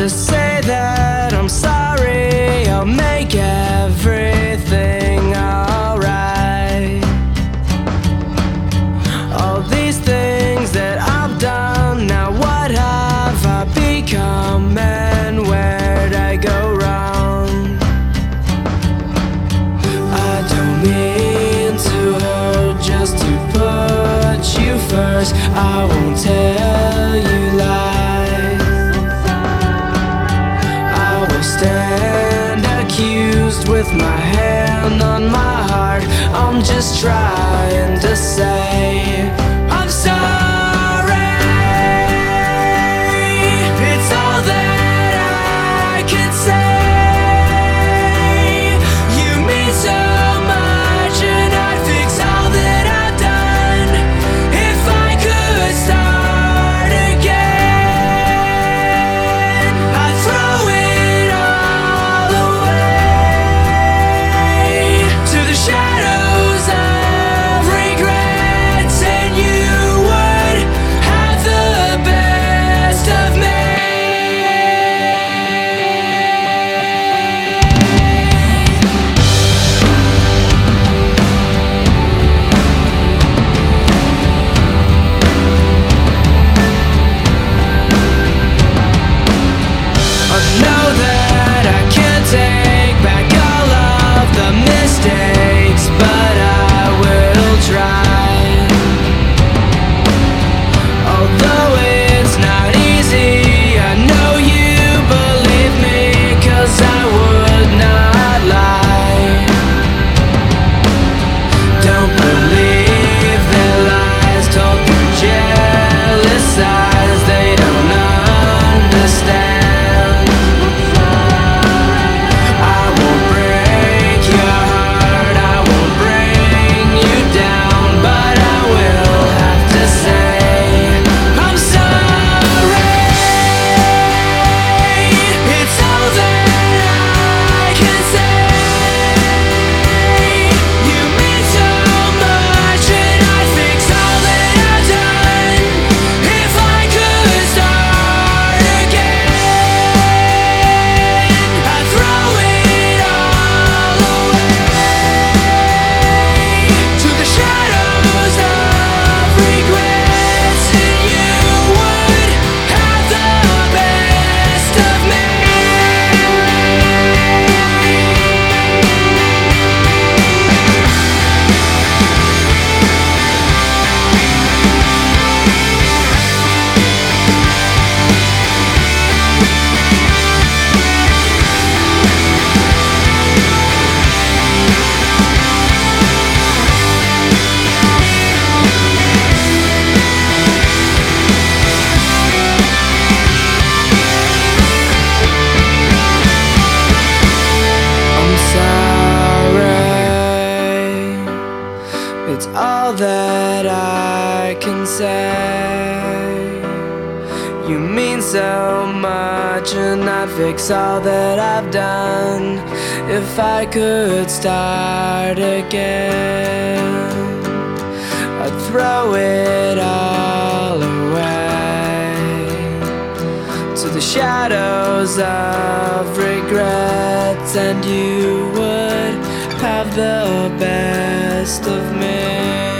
just say that I'm sorry. I'll make everything alright. All these things that I've done, now what have I become and where'd I go wrong? I don't mean to hurt, just to put you first. I won't tell you lies. I will stand accused with my hand on my heart. I'm just trying to say I'm sorry. It's all that I can say. You mean so much, and I'd fix all that I've done if I could start again. I'd throw it all away to the shadows of regrets, and you would have the best of me. I know that I can't take back all of the mistakes, but I will try. Although it's not easy, I know you believe me, 'cause I would not lie. Don't believe their lies told through jealous eyes. They don't understand. I won't break your heart, I won't bring you down, but I will have to say I'm sorry. It's all that I can say. You mean so much, and I'd fix all that I've done if I could start again. I'd throw it all away to the shadows of regrets, and you would have the best of me. I'm sorry. It's all that I can say. You mean so much, and I'd fix all that I've done if I could start again. I'd throw it all away to the shadows of regrets, and you would have the best of me.